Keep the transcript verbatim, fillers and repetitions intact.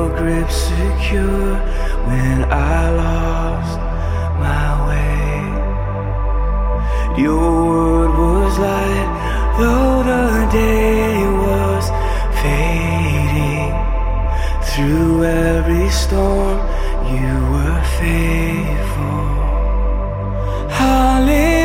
your grip secure when I lost my way. Your word was light, though the day was fading. Through every storm, you were faithful. Hallelujah.